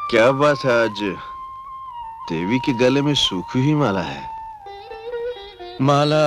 क्या बात है, आज देवी के गले में सूखी हुई माला है? माला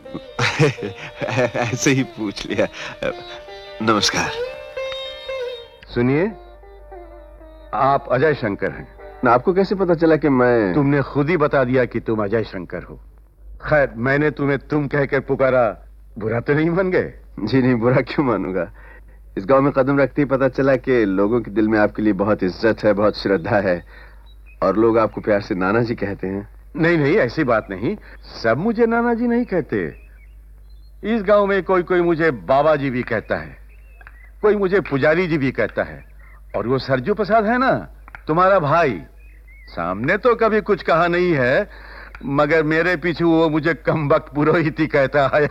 ऐसे ही पूछ लिया। नमस्कार। सुनिए, आप अजय शंकर हैं ना? आपको कैसे पता चला कि मैं? तुमने खुद ही बता दिया कि तुम अजय शंकर हो। खैर, मैंने तुम्हें तुम कहकर पुकारा, बुरा तो नहीं मान गए? जी नहीं, बुरा क्यों मानूंगा। इस गांव में कदम रखते ही पता चला कि लोगों के दिल में आपके लिए बहुत इज्जत है, बहुत श्रद्धा है, और लोग आपको प्यार से नाना जी कहते हैं। नहीं नहीं, ऐसी बात नहीं। सब मुझे नाना जी नहीं कहते। इस गांव में कोई कोई मुझे बाबा जी भी कहता है, कोई मुझे पुजारी जी भी कहता है। और वो सरजू प्रसाद है ना, तुम्हारा भाई, सामने तो कभी कुछ कहा नहीं है, मगर मेरे पीछे वो मुझे कमबख्त पुरोहित ही कहता है।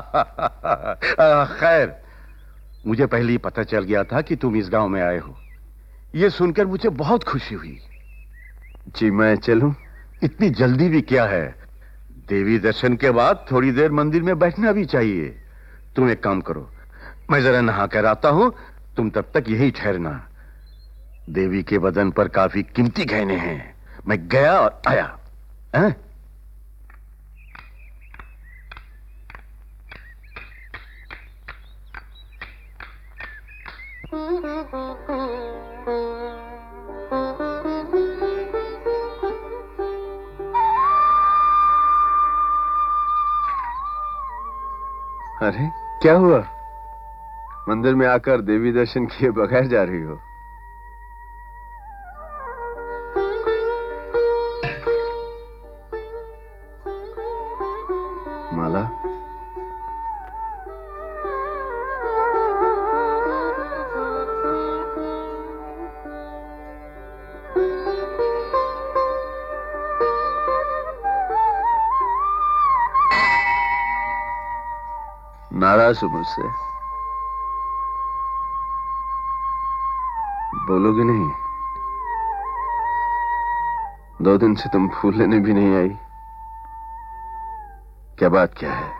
खैर, मुझे पहले ही पता चल गया था कि तुम इस गांव में आए हो। ये सुनकर मुझे बहुत खुशी हुई। जी, मैं चलूं? इतनी जल्दी भी क्या है? देवी दर्शन के बाद थोड़ी देर मंदिर में बैठना भी चाहिए। तुम एक काम करो, मैं जरा नहा कर आता हूं, तुम तब तक यही ठहरना। देवी के बदन पर काफी कीमती गहने हैं। मैं गया और आया। हैं? अरे, क्या हुआ? मंदिर में आकर देवी दर्शन किए बगैर जा रही हो? माला, नाराज हो मुझसे? बोलोगे नहीं? 2 दिन से तुम फूल लेने भी नहीं आई। क्या बात क्या है?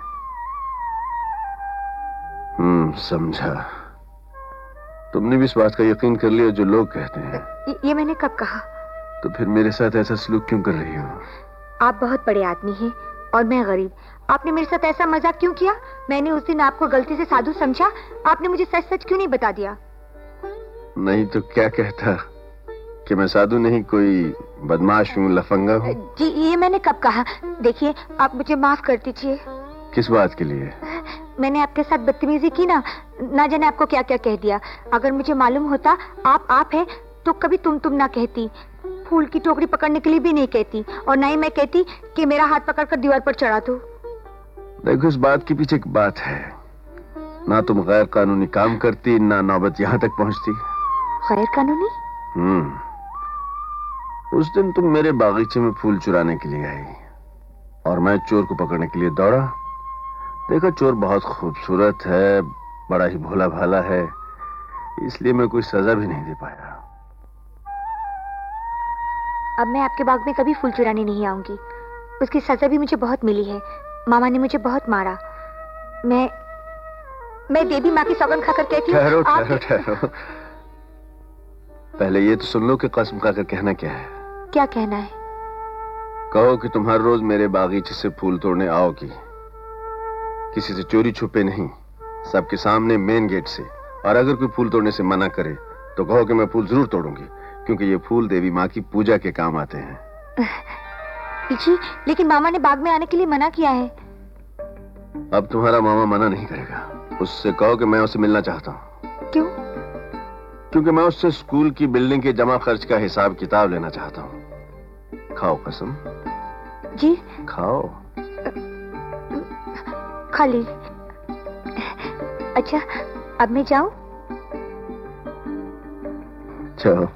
समझा। तुमने भी इस बात का यकीन कर लिया जो लोग कहते हैं। ये मैंने कब कहा? तो फिर मेरे साथ ऐसा सलूक क्यों कर रही हो? आप बहुत बड़े आदमी हैं और मैं गरीब। आपने मेरे साथ ऐसा मजाक क्यों किया? मैंने उस दिन आपको गलती से साधु समझा। आपने मुझे सच सच क्यों नहीं बता दिया? नहीं तो क्या कहता कि मैं साधु नहीं, कोई बदमाश हूँ, लफंगा हूँ? जी, ये मैंने कब कहा? देखिए, आप मुझे माफ कर दीजिए। किस बात के लिए? मैंने आपके साथ बदतमीजी की ना जाने आपको क्या क्या कह दिया। अगर मुझे मालूम होता आप है तो कभी तुम ना कहती, फूल की टोकरी पकड़ने के लिए भी नहीं कहती, और ना ही मैं कहती कि मेरा हाथ पकड़कर दीवार पर चढ़ा दो। देखो, इस बात के पीछे एक बात है। ना तुम गैर कानूनी काम करती, ना नौबत यहाँ तक पहुँचती। गैर कानूनी? उस दिन तुम मेरे बागीचे में फूल चुराने के लिए आई और मैं चोर को पकड़ने के लिए दौड़ा। देखा, चोर बहुत खूबसूरत है, बड़ा ही भोला भाला है, इसलिए मैं कोई सजा भी नहीं दे पाया। अब मैं आपके बाग में कभी फूल चुराने नहीं आऊंगी। उसकी सजा भी मुझे बहुत मिली है। मामा ने मुझे बहुत मारा। मैं देवी माँ की सौगंध खाकर कहती हूँ। ठहरो ठहरो ठहरो, पहले ये तो सुन लो कि कसम खाकर कहना क्या है। क्या कहना है? कहो कि तुम हर रोज मेरे बागीचे से फूल तोड़ने आओगी, किसी से चोरी छुपे नहीं, सबके सामने मेन गेट से। और अगर कोई फूल तोड़ने से मना करे तो कहो कि मैं फूल जरूर तोड़ूंगी, क्योंकि ये फूल देवी माँ की पूजा के काम आते हैं। जी, लेकिन मामा ने बाग में आने के लिए मना किया है। अब तुम्हारा मामा मना नहीं करेगा। उससे कहो कि मैं उससे मिलना चाहता हूँ। क्यों? क्योंकि मैं उससे स्कूल की बिल्डिंग के जमा खर्च का हिसाब किताब लेना चाहता हूँ। खाओ कसम। जी? खाओ। खा ली। अच्छा, अब मैं जाऊं? चलो।